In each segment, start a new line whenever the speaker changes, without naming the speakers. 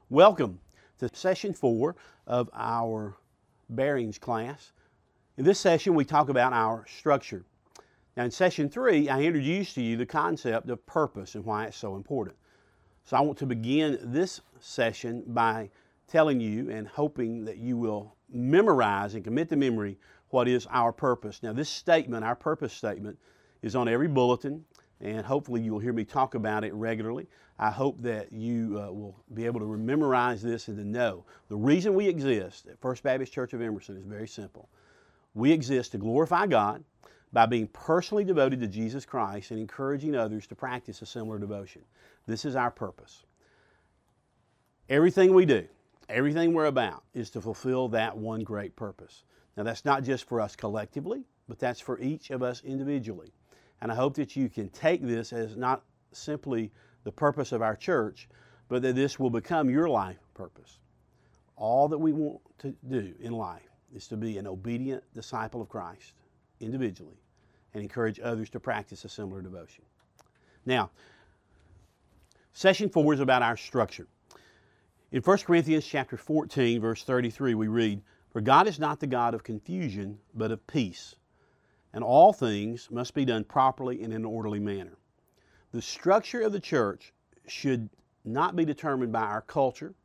Welcome to session 4 of our bearings class. In this session, we talk about our structure. Now, in session 3, I introduced to you the concept of purpose and why it's so important. So I want to begin this session by telling you and hoping that you will memorize and commit to memory what is our purpose. Now, this statement, our purpose statement, is on every bulletin, and hopefully you will hear me talk about it regularly. I hope that you will be able to memorize this and to know the reason we exist at First Baptist Church of Emerson is very simple. We exist to glorify God by being personally devoted to Jesus Christ and encouraging others to practice a similar devotion. This is our purpose. Everything we do, everything we're about, is to fulfill that one great purpose. Now, that's not just for us collectively, but that's for each of us individually. And I hope that you can take this as not simply the purpose of our church, but that this will become your life purpose. All that we want to do in life is to be an obedient disciple of Christ individually and encourage others to practice a similar devotion. Now, session 4 is about our structure. In 1 Corinthians chapter 14, verse 33, we read, "For God is not the God of confusion, but of peace. And all things must be done properly and in an orderly manner." The structure of the church should not be determined by our culture,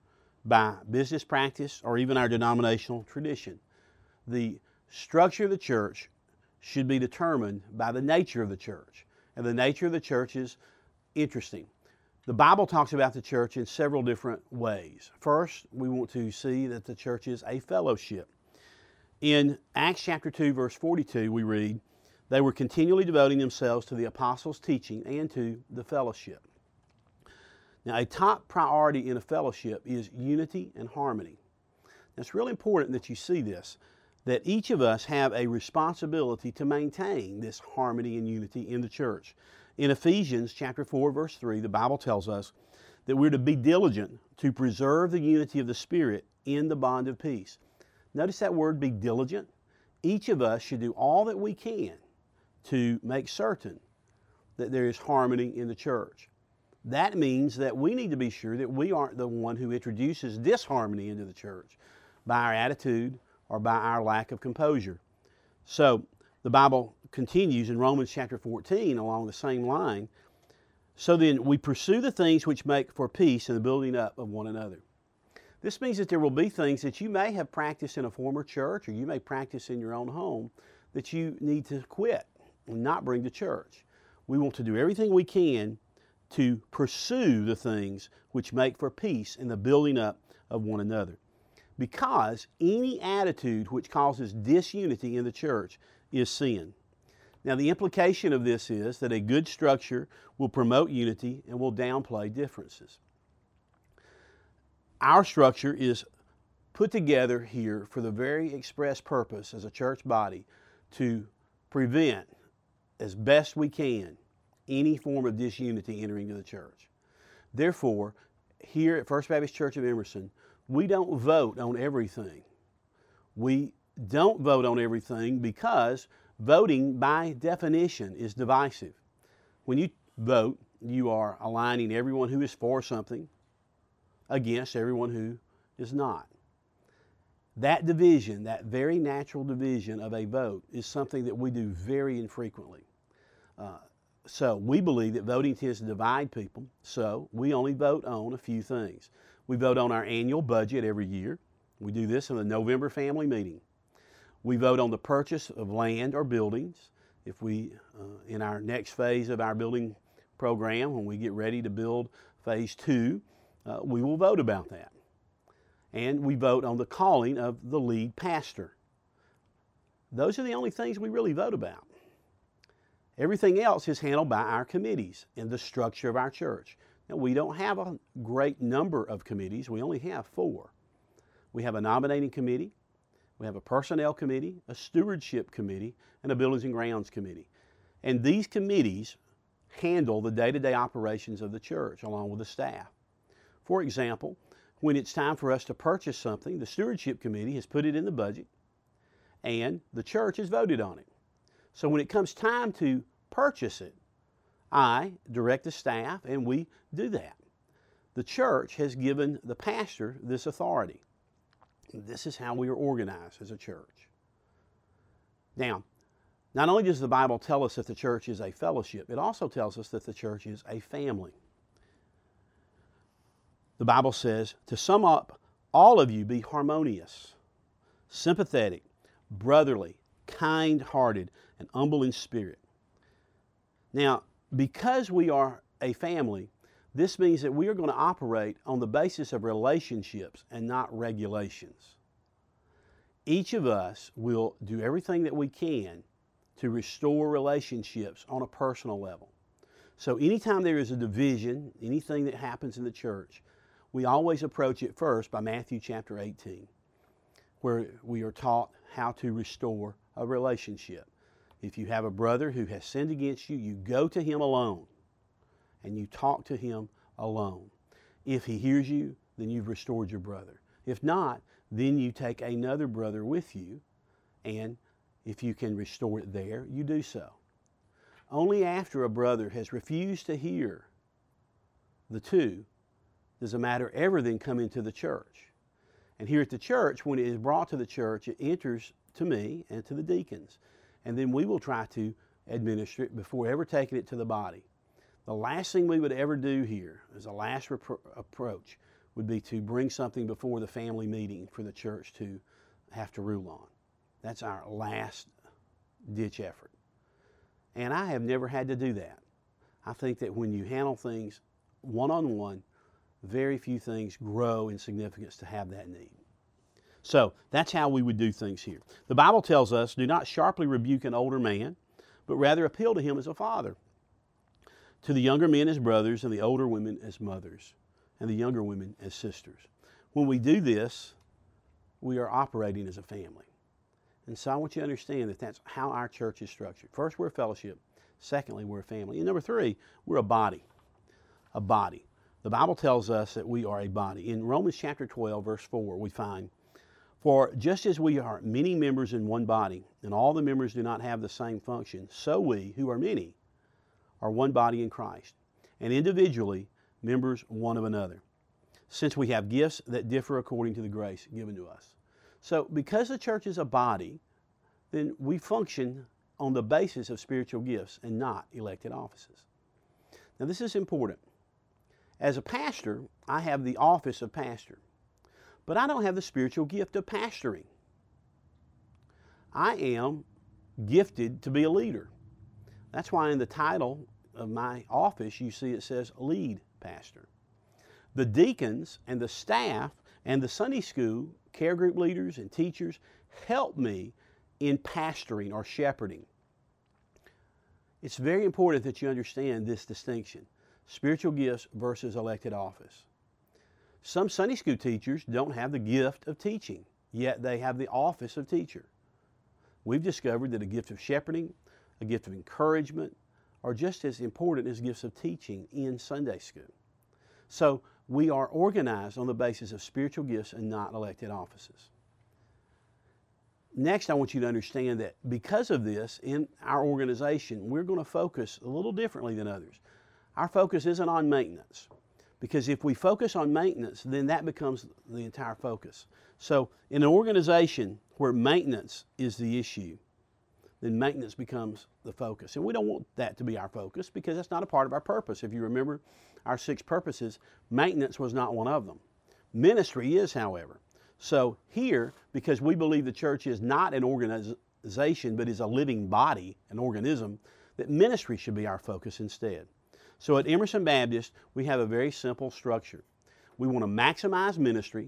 by business practice, or even our denominational tradition. The structure of the church should be determined by the nature of the church. And the nature of the church is interesting. The Bible talks about the church in several different ways. First, we want to see that the church is a fellowship. In Acts chapter 2, verse 42, we read, "They were continually devoting themselves to the apostles' teaching and to the fellowship." Now, a top priority in a fellowship is unity and harmony. Now, it's really important that you see this, that each of us have a responsibility to maintain this harmony and unity in the church. In Ephesians chapter 4, verse 3, the Bible tells us that we're to be diligent to preserve the unity of the Spirit in the bond of peace. Notice that word, be diligent. Each of us should do all that we can to make certain that there is harmony in the church. That means that we need to be sure that we aren't the one who introduces disharmony into the church by our attitude or by our lack of composure. So the Bible continues in Romans chapter 14 along the same line. "So then we pursue the things which make for peace and the building up of one another." This means that there will be things that you may have practiced in a former church or you may practice in your own home that you need to quit and not bring to church. We want to do everything we can to pursue the things which make for peace and the building up of one another. Because any attitude which causes disunity in the church is sin. Now, the implication of this is that a good structure will promote unity and will downplay differences. Our structure is put together here for the very express purpose as a church body to prevent, as best we can, any form of disunity entering into the church. Therefore, here at First Baptist Church of Emerson, we don't vote on everything. We don't vote on everything because voting by definition is divisive. When you vote, you are aligning everyone who is for something against everyone who is not. That division, that very natural division of a vote, is something that we do very infrequently. So we believe that voting tends to divide people, so we only vote on a few things. We vote on our annual budget every year. We do this in the November family meeting. We vote on the purchase of land or buildings. If we, in our next phase of our building program, when we get ready to build phase 2, we will vote about that. And we vote on the calling of the lead pastor. Those are the only things we really vote about. Everything else is handled by our committees in the structure of our church. Now, we don't have a great number of committees. We only have 4. We have a nominating committee, we have a personnel committee, a stewardship committee, and a buildings and grounds committee. And these committees handle the day-to-day operations of the church along with the staff. For example, when it's time for us to purchase something, the stewardship committee has put it in the budget and the church has voted on it. So when it comes time to purchase it, I direct the staff and we do that. The church has given the pastor this authority. This is how we are organized as a church. Now, not only does the Bible tell us that the church is a fellowship, it also tells us that the church is a family. The Bible says, to sum up, all of you be harmonious, sympathetic, brotherly, kind-hearted, and humble in spirit. Now, because we are a family, this means that we are going to operate on the basis of relationships and not regulations. Each of us will do everything that we can to restore relationships on a personal level. So anytime there is a division, anything that happens in the church, we always approach it first by Matthew chapter 18, where we are taught how to restore a relationship. If you have a brother who has sinned against you, you go to him alone and you talk to him alone. If he hears you, then you've restored your brother. If not, then you take another brother with you, and if you can restore it there, you do so. Only after a brother has refused to hear the two does a matter ever then come into the church. And here at the church, when it is brought to the church, it enters to me and to the deacons. And then we will try to administer it before ever taking it to the body. The last thing we would ever do here, as a last approach, would be to bring something before the family meeting for the church to have to rule on. That's our last ditch effort. And I have never had to do that. I think that when you handle things one-on-one, very few things grow in significance to have that need. So that's how we would do things here. The Bible tells us, do not sharply rebuke an older man, but rather appeal to him as a father. To the younger men as brothers, and the older women as mothers, and the younger women as sisters. When we do this, we are operating as a family. And so I want you to understand that that's how our church is structured. First, we're a fellowship. Secondly, we're a family. And number three, we're a body. A body. The Bible tells us that we are a body. In Romans chapter 12, verse 4, we find, for just as we are many members in one body, and all the members do not have the same function, so we, who are many, are one body in Christ, and individually members one of another, since we have gifts that differ according to the grace given to us. So because the church is a body, then we function on the basis of spiritual gifts and not elected offices. Now this is important. As a pastor, I have the office of pastor, but I don't have the spiritual gift of pastoring. I am gifted to be a leader. That's why in the title of my office you see it says lead pastor. The deacons and the staff and the Sunday school care group leaders and teachers help me in pastoring or shepherding. It's very important that you understand this distinction. Spiritual gifts versus elected office. Some Sunday school teachers don't have the gift of teaching, yet they have the office of teacher. We've discovered that a gift of shepherding, a gift of encouragement, are just as important as gifts of teaching in Sunday school. So we are organized on the basis of spiritual gifts and not elected offices. Next, I want you to understand that because of this, in our organization, we're going to focus a little differently than others. Our focus isn't on maintenance, because if we focus on maintenance, then that becomes the entire focus. So in an organization where maintenance is the issue, then maintenance becomes the focus. And we don't want that to be our focus because that's not a part of our purpose. If you remember our 6 purposes, maintenance was not one of them. Ministry is, however. So here, because we believe the church is not an organization but is a living body, an organism, that ministry should be our focus instead. So at Emerson Baptist, we have a very simple structure. We want to maximize ministry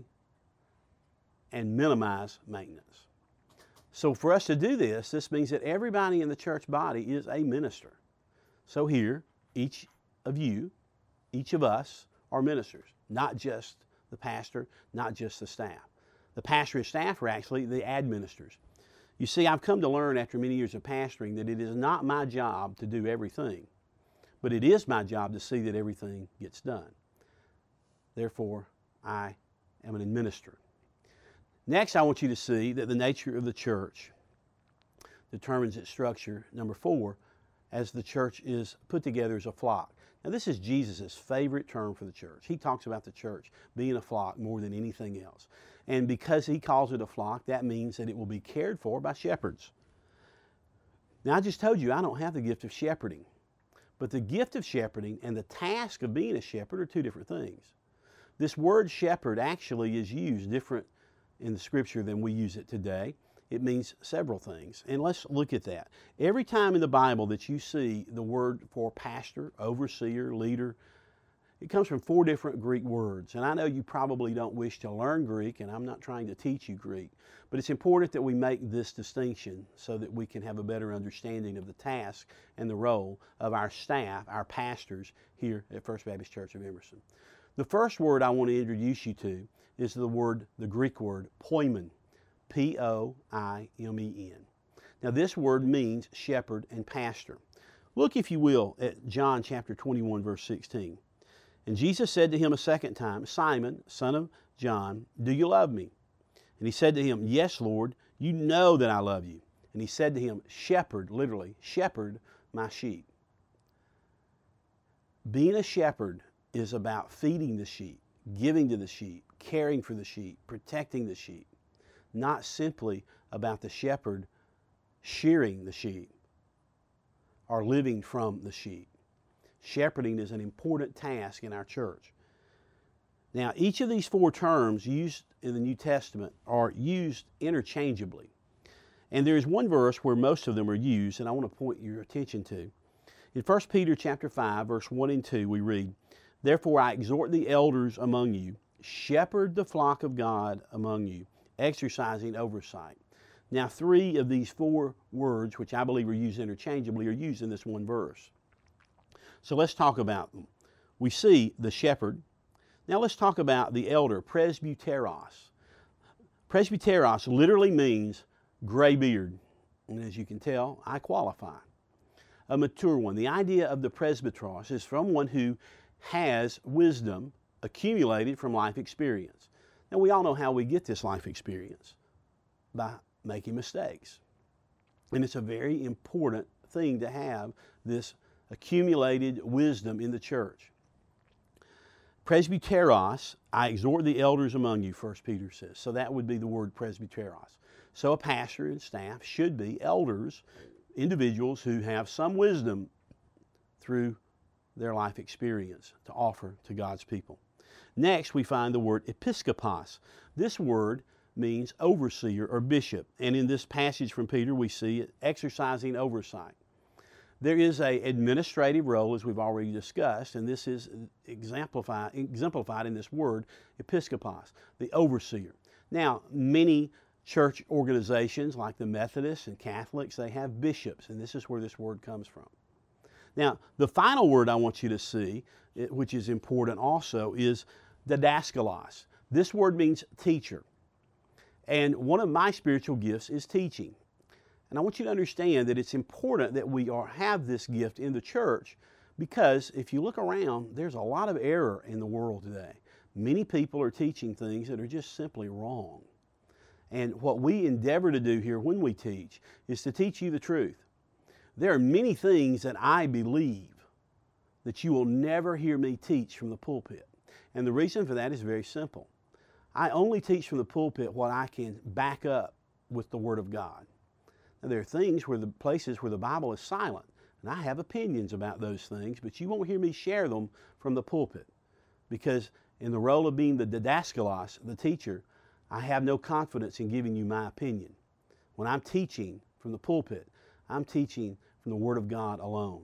and minimize maintenance. So for us to do this, this means that everybody in the church body is a minister. So here, each of you, each of us are ministers, not just the pastor, not just the staff. The pastor and staff are actually the administrators. You see, I've come to learn after many years of pastoring that it is not my job to do everything, but it is my job to see that everything gets done. Therefore, I am an administrator. Next, I want you to see that the nature of the church determines its structure. Number 4, as the church is put together as a flock. Now, this is Jesus' favorite term for the church. He talks about the church being a flock more than anything else. And because he calls it a flock, that means that it will be cared for by shepherds. Now, I just told you I don't have the gift of shepherding. But the gift of shepherding and the task of being a shepherd are two different things. This word shepherd actually is used different in the Scripture than we use it today. It means several things. And let's look at that. Every time in the Bible that you see the word for pastor, overseer, leader, it comes from 4 different Greek words. And I know you probably don't wish to learn Greek, and I'm not trying to teach you Greek, but it's important that we make this distinction so that we can have a better understanding of the task and the role of our staff, our pastors here at First Baptist Church of Emerson. The first word I want to introduce you to is the Greek word poimen, P-O-I-M-E-N. Now this word means shepherd and pastor. Look, if you will, at John chapter 21, verse 16. And Jesus said to him a second time, Simon, son of John, do you love me? And he said to him, Yes, Lord, you know that I love you. And he said to him, shepherd, literally, shepherd my sheep. Being a shepherd is about feeding the sheep, giving to the sheep, caring for the sheep, protecting the sheep. Not simply about the shepherd shearing the sheep or living from the sheep. Shepherding is an important task in our church. Now, each of these 4 terms used in the New Testament are used interchangeably. And there is one verse where most of them are used, and I want to point your attention to. In 1 Peter chapter 5, verse 1 and 2, we read, Therefore I exhort the elders among you, shepherd the flock of God among you, exercising oversight. Now, 3 of these 4 words, which I believe are used interchangeably, are used in this one verse. So let's talk about them. We see the shepherd. Now let's talk about the elder, presbyteros. Presbyteros literally means gray beard. And as you can tell, I qualify. A mature one. The idea of the presbyteros is from one who has wisdom accumulated from life experience. Now we all know how we get this life experience, by making mistakes. And it's a very important thing to have this accumulated wisdom in the church. Presbyteros, I exhort the elders among you, 1 Peter says. So that would be the word presbyteros. So a pastor and staff should be elders, individuals who have some wisdom through their life experience to offer to God's people. Next, we find the word episkopos. This word means overseer or bishop. And in this passage from Peter, we see it exercising oversight. There is an administrative role, as we've already discussed, and this is exemplified in this word, episkopos, the overseer. Now, many church organizations like the Methodists and Catholics, they have bishops, and this is where this word comes from. Now, the final word I want you to see, which is important also, is didaskalos. This word means teacher. And one of my spiritual gifts is teaching. And I want you to understand that it's important that we have this gift in the church, because if you look around, there's a lot of error in the world today. Many people are teaching things that are just simply wrong. And what we endeavor to do here when we teach is to teach you the truth. There are many things that I believe that you will never hear me teach from the pulpit. And the reason for that is very simple. I only teach from the pulpit what I can back up with the Word of God. Now, there are places where the Bible is silent, and I have opinions about those things, but you won't hear me share them from the pulpit, because in the role of being the didaskalos, the teacher, I have no confidence in giving you my opinion. When I'm teaching from the pulpit, I'm teaching from the Word of God alone.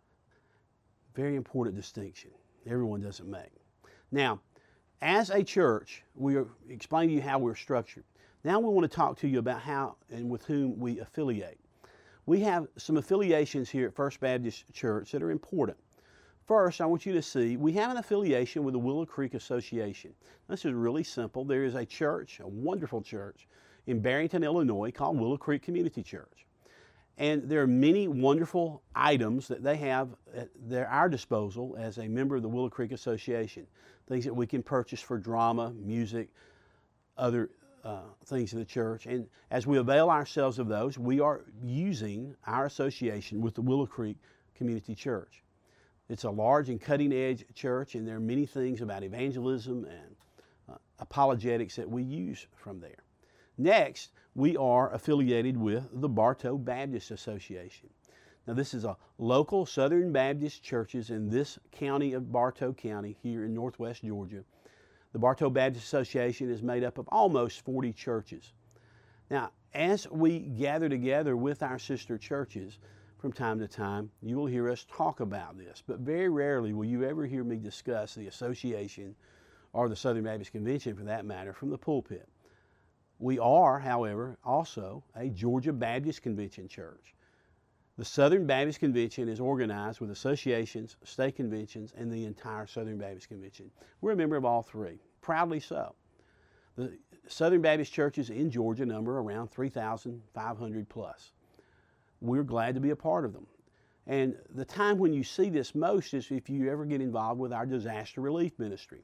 Very important distinction. Everyone doesn't make. Now, as a church, we are explaining to you how we're structured. Now we want to talk to you about how and with whom we affiliate. We have some affiliations here at First Baptist Church that are important. First, I want you to see we have an affiliation with the Willow Creek Association. This is really simple. There is a church, a wonderful church, in Barrington, Illinois called Willow Creek Community Church. And there are many wonderful items that they have at our disposal as a member of the Willow Creek Association. Things that we can purchase for drama, music, other things in the church. And as we avail ourselves of those, we are using our association with the Willow Creek Community Church. It's a large and cutting-edge church, and there are many things about evangelism and apologetics that we use from there. Next, we are affiliated with the Bartow Baptist Association. Now, this is a local Southern Baptist churches in this county of Bartow County here in northwest Georgia. The Bartow Baptist Association is made up of almost 40 churches. Now, as we gather together with our sister churches from time to time, you will hear us talk about this, but very rarely will you ever hear me discuss the association or the Southern Baptist Convention, for that matter, from the pulpit. We are, however, also a Georgia Baptist Convention church. The Southern Baptist Convention is organized with associations, state conventions, and the entire Southern Baptist Convention. We're a member of all three, proudly so. The Southern Baptist churches in Georgia number around 3,500 plus. We're glad to be a part of them. And the time when you see this most is if you ever get involved with our disaster relief ministry.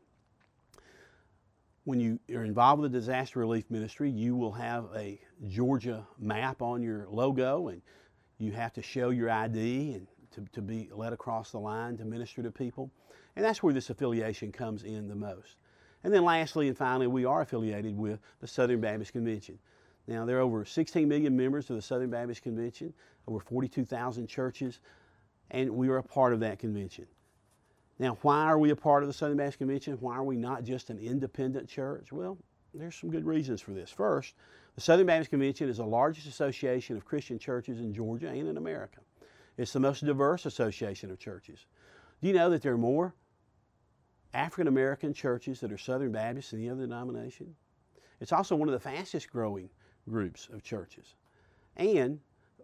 When you are involved with the disaster relief ministry, you will have a Georgia map on your logo, and you have to show your ID and to be let across the line to minister to people. And that's where this affiliation comes in the most. And then lastly and finally, we are affiliated with the Southern Baptist Convention. Now, there are over 16 million members of the Southern Baptist Convention, over 42,000 churches, and we are a part of that convention. Now, why are we a part of the Southern Baptist Convention? Why are we not just an independent church? Well, there's some good reasons for this. First, the Southern Baptist Convention is the largest association of Christian churches in Georgia and in America. It's the most diverse association of churches. Do you know that there are more African American churches that are Southern Baptist than any other denomination? It's also one of the fastest growing groups of churches. And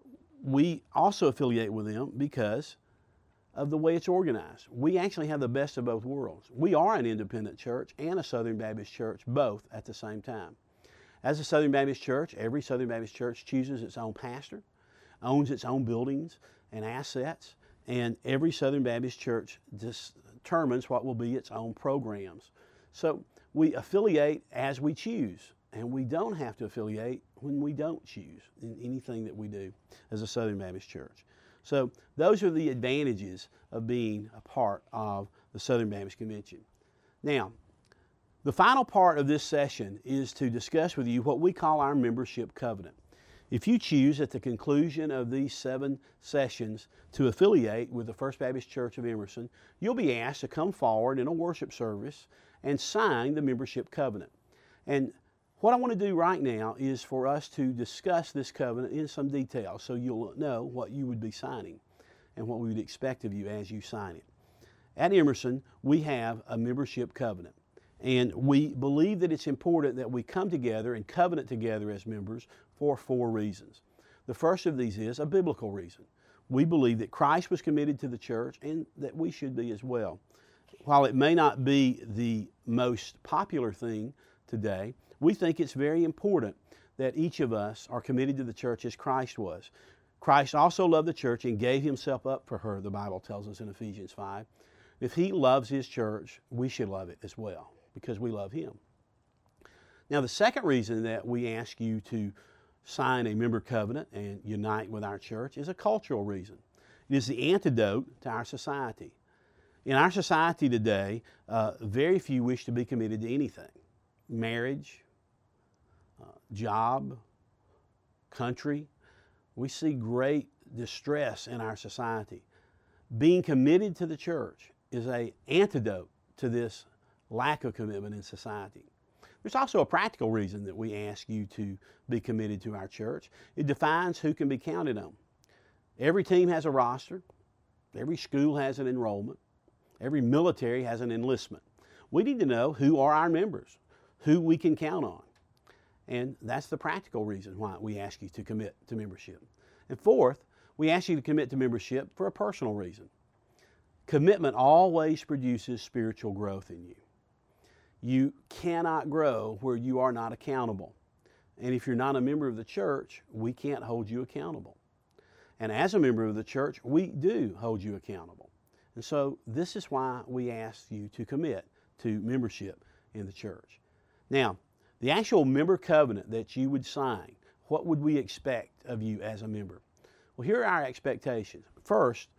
we also affiliate with them because of the way it's organized. We actually have the best of both worlds. We are an independent church and a Southern Baptist church, both at the same time. As a Southern Baptist church, every Southern Baptist church chooses its own pastor, owns its own buildings and assets, and every Southern Baptist church determines what will be its own programs. So we affiliate as we choose, and we don't have to affiliate when we don't choose in anything that we do as a Southern Baptist church. So those are the advantages of being a part of the Southern Baptist Convention. Now, the final part of this session is to discuss with you what we call our membership covenant. If you choose at the conclusion of these 7 sessions to affiliate with the First Baptist Church of Emerson, you'll be asked to come forward in a worship service and sign the membership covenant. And what I want to do right now is for us to discuss this covenant in some detail so you'll know what you would be signing and what we would expect of you as you sign it. At Emerson, we have a membership covenant, and we believe that it's important that we come together and covenant together as members for 4 reasons. The first of these is a biblical reason. We believe that Christ was committed to the church and that we should be as well. While it may not be the most popular thing today, we think it's very important that each of us are committed to the church as Christ was. Christ also loved the church and gave himself up for her, the Bible tells us in Ephesians 5. If he loves his church, we should love it as well because we love him. Now, the second reason that we ask you to sign a member covenant and unite with our church is a cultural reason. It is the antidote to our society. In our society today, very few wish to be committed to anything. Marriage, job, country. We see great distress in our society. Being committed to the church is an antidote to this lack of commitment in society. There's also a practical reason that we ask you to be committed to our church. It defines who can be counted on. Every team has a roster. Every school has an enrollment. Every military has an enlistment. We need to know who are our members, who we can count on. And that's the practical reason why we ask you to commit to membership. And fourth, we ask you to commit to membership for a personal reason. Commitment always produces spiritual growth in you. You cannot grow where you are not accountable. And if you're not a member of the church, we can't hold you accountable. And as a member of the church, we do hold you accountable. And so this is why we ask you to commit to membership in the church. Now, the actual member covenant that you would sign, what would we expect of you as a member? Well, here are our expectations. First,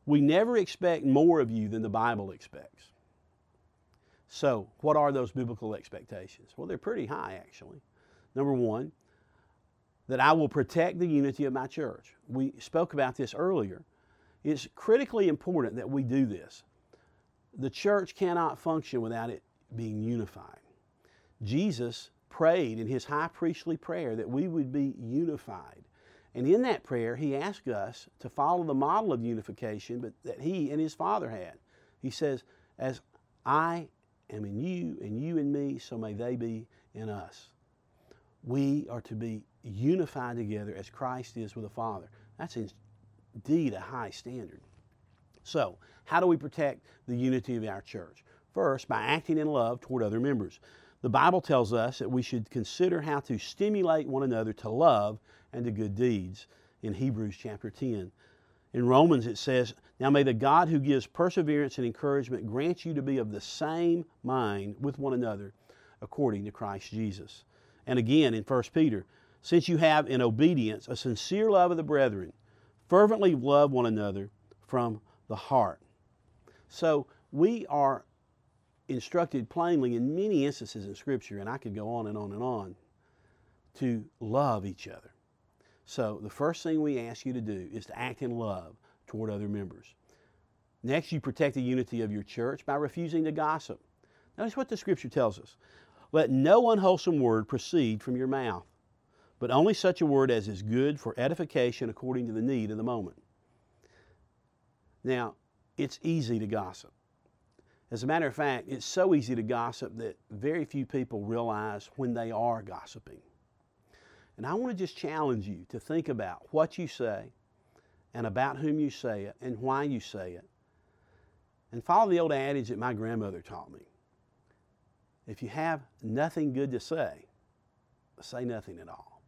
We never expect more of you than the Bible expects. So, what are those biblical expectations? Well, they're pretty high, actually. Number one, that I will protect the unity of my church. We spoke about this earlier. It's critically important that we do this. The church cannot function without it being unified. Jesus prayed in his high priestly prayer that we would be unified. And in that prayer, he asked us to follow the model of unification but that he and his Father had. He says, as I am in you and you in me, so may they be in us. We are to be unified together as Christ is with the Father. That's indeed a high standard. So, how do we protect the unity of our church? First, by acting in love toward other members. The Bible tells us that we should consider how to stimulate one another to love and to good deeds in Hebrews chapter 10. In Romans it says, now may the God who gives perseverance and encouragement grant you to be of the same mind with one another according to Christ Jesus. And again in 1 Peter, since you have in obedience a sincere love of the brethren, fervently love one another from the heart. So we are instructed plainly in many instances in Scripture, and I could go on and on and on, to love each other. So the first thing we ask you to do is to act in love toward other members. Next, you protect the unity of your church by refusing to gossip. Notice what the Scripture tells us. Let no unwholesome word proceed from your mouth, but only such a word as is good for edification according to the need of the moment. Now, it's easy to gossip. As a matter of fact, it's so easy to gossip that very few people realize when they are gossiping. And I want to just challenge you to think about what you say and about whom you say it and why you say it. And follow the old adage that my grandmother taught me. If you have nothing good to say nothing at all.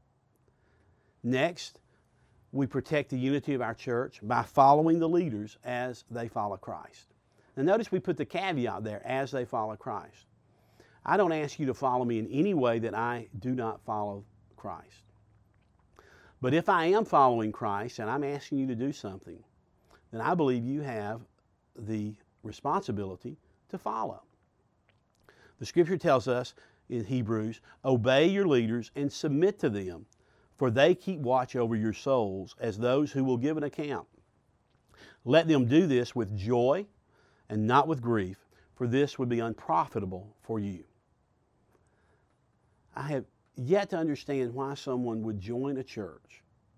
Next, we protect the unity of our church by following the leaders as they follow Christ. Now notice we put the caveat there, as they follow Christ. I don't ask you to follow me in any way that I do not follow Christ. But if I am following Christ and I'm asking you to do something, then I believe you have the responsibility to follow. The Scripture tells us in Hebrews, obey your leaders and submit to them, for they keep watch over your souls as those who will give an account. Let them do this with joy and not with grief, for this would be unprofitable for you. I have yet to understand why someone would join a church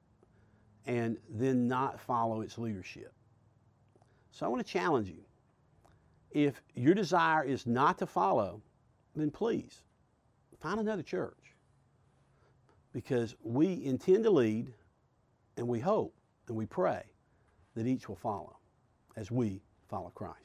and then not follow its leadership. So I want to challenge you. If your desire is not to follow, then please find another church. Because we intend to lead, and we hope, and we pray that each will follow as we follow Christ.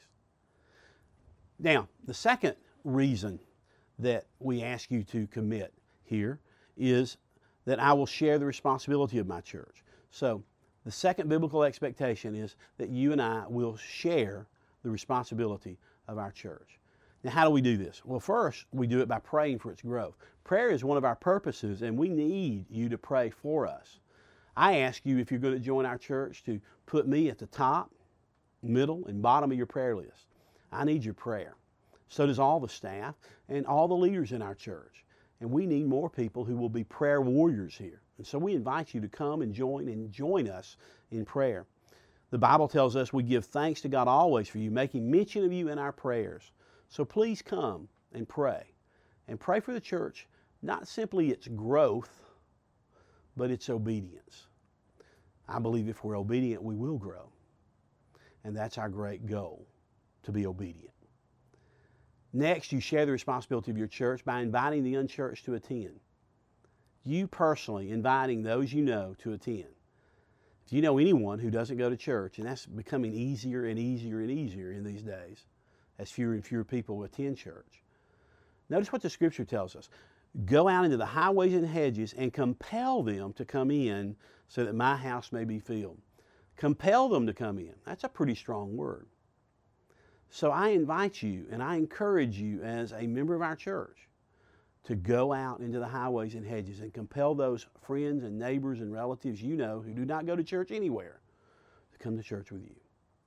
Now, the second reason that we ask you to commit here is that I will share the responsibility of my church. So, the second biblical expectation is that you and I will share the responsibility of our church. Now, how do we do this? Well, first, we do it by praying for its growth. Prayer is one of our purposes, and we need you to pray for us. I ask you, if you're going to join our church, to put me at the top, middle, and bottom of your prayer list. I need your prayer. So does all the staff and all the leaders in our church. And we need more people who will be prayer warriors here. And so we invite you to come and join us in prayer. The Bible tells us we give thanks to God always for you, making mention of you in our prayers. So please come and pray. And pray for the church, not simply its growth, but its obedience. I believe if we're obedient, we will grow. And that's our great goal, to be obedient. Next, you share the responsibility of your church by inviting the unchurched to attend. You personally inviting those you know to attend. If you know anyone who doesn't go to church, and that's becoming easier and easier and easier in these days, as fewer and fewer people attend church. Notice what the Scripture tells us. Go out into the highways and hedges and compel them to come in so that my house may be filled. Compel them to come in. That's a pretty strong word. So I invite you and I encourage you as a member of our church to go out into the highways and hedges and compel those friends and neighbors and relatives you know who do not go to church anywhere to come to church with you.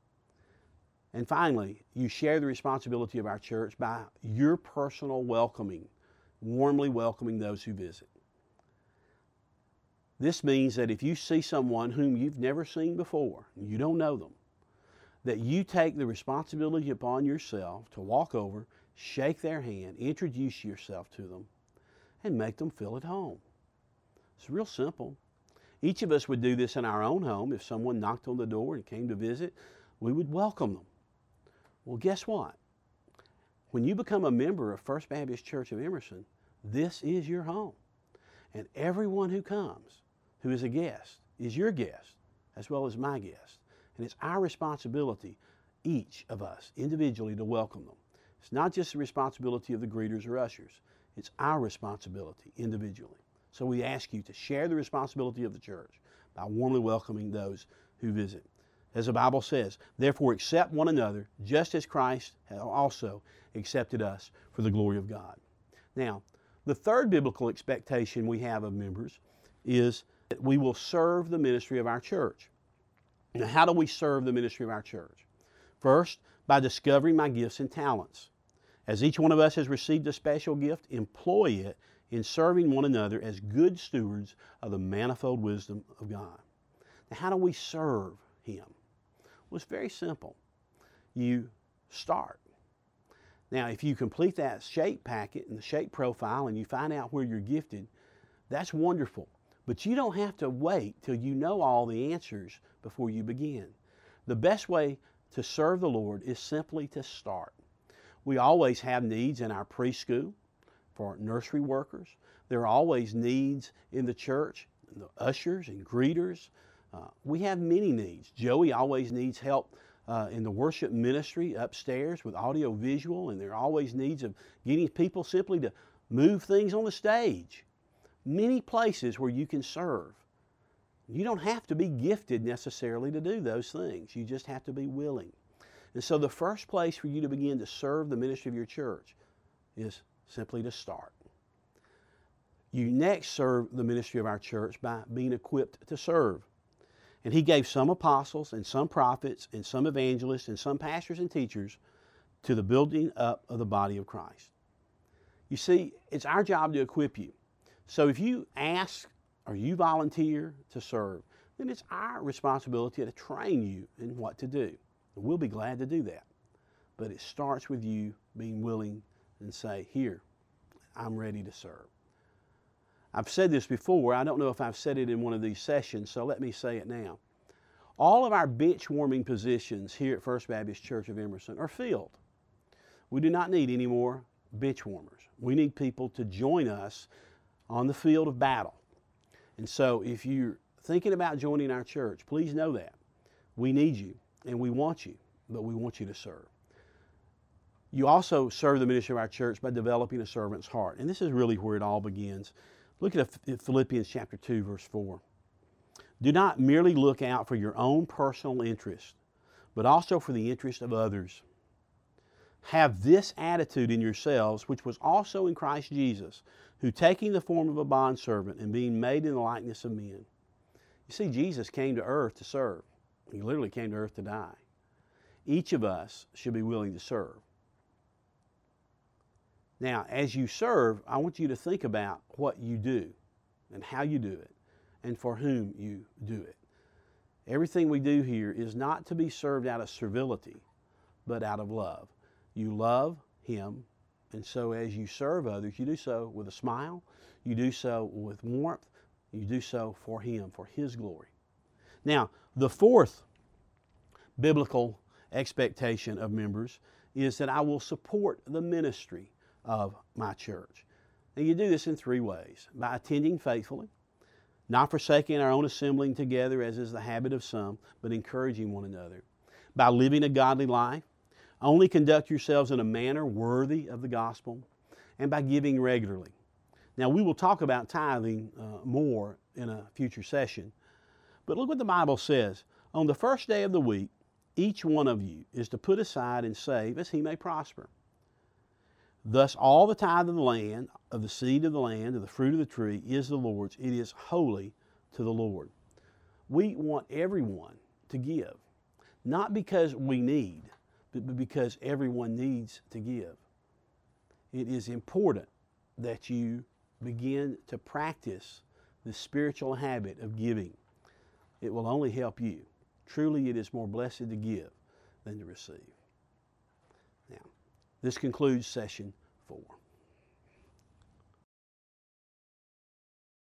And finally, you share the responsibility of our church by your personal welcoming, warmly welcoming those who visit. This means that if you see someone whom you've never seen before, you don't know them, that you take the responsibility upon yourself to walk over, shake their hand, introduce yourself to them, and make them feel at home. It's real simple. Each of us would do this in our own home. If someone knocked on the door and came to visit, we would welcome them. Well, guess what? When you become a member of First Baptist Church of Emerson, this is your home. And everyone who comes, who is a guest, is your guest, as well as my guest. And it's our responsibility, each of us, individually, to welcome them. It's not just the responsibility of the greeters or ushers. It's our responsibility, individually. So we ask you to share the responsibility of the church by warmly welcoming those who visit. As the Bible says, therefore accept one another, just as Christ has also accepted us for the glory of God. Now, the third biblical expectation we have of members is that we will serve the ministry of our church. Now, how do we serve the ministry of our church? First, by discovering my gifts and talents. As each one of us has received a special gift, employ it in serving one another as good stewards of the manifold wisdom of God. Now, how do we serve Him? Well, it's very simple. You start. Now, if you complete that shape packet and the shape profile and you find out where you're gifted, that's wonderful. But you don't have to wait till you know all the answers before you begin. The best way to serve the Lord is simply to start. We always have needs in our preschool for nursery workers. There are always needs in the church, the ushers and greeters. We have many needs. Joey always needs help in the worship ministry upstairs with audio visual, and there are always needs of getting people simply to move things on the stage. Many places where you can serve. You don't have to be gifted necessarily to do those things. You just have to be willing. And so the first place for you to begin to serve the ministry of your church is simply to start. You next serve the ministry of our church by being equipped to serve. And He gave some apostles and some prophets and some evangelists and some pastors and teachers to the building up of the body of Christ. You see, it's our job to equip you. So if you ask or you volunteer to serve, then it's our responsibility to train you in what to do. And we'll be glad to do that. But it starts with you being willing and say, here, I'm ready to serve. I've said this before. I don't know if I've said it in one of these sessions, so let me say it now. All of our bench warming positions here at First Baptist Church of Emerson are filled. We do not need any more bench warmers. We need people to join us on the field of battle. And so if you're thinking about joining our church, please know that. We need you and we want you, but we want you to serve. You also serve the ministry of our church by developing a servant's heart. And this is really where it all begins. Look at Philippians chapter 2, verse 4. Do not merely look out for your own personal interest, but also for the interest of others. Have this attitude in yourselves, which was also in Christ Jesus, who taking the form of a bondservant and being made in the likeness of men. You see, Jesus came to earth to serve. He literally came to earth to die. Each of us should be willing to serve. Now, as you serve, I want you to think about what you do and how you do it and for whom you do it. Everything we do here is not to be served out of servility, but out of love. You love Him, and so as you serve others, you do so with a smile, you do so with warmth, you do so for Him, for His glory. Now, the fourth biblical expectation of members is that I will support the ministry of my church. And you do this in three ways: by attending faithfully, not forsaking our own assembling together as is the habit of some, but encouraging one another; by living a godly life; only conduct yourselves in a manner worthy of the gospel; and by giving regularly. Now, we will talk about tithing more in a future session, but look what the Bible says. On the first day of the week, each one of you is to put aside and save as he may prosper. Thus all the tithe of the land, of the seed of the land, of the fruit of the tree, is the Lord's. It is holy to the Lord. We want everyone to give, not because we need, but because everyone needs to give. It is important that you begin to practice the spiritual habit of giving. It will only help you. Truly, it is more blessed to give than to receive. Now, this concludes session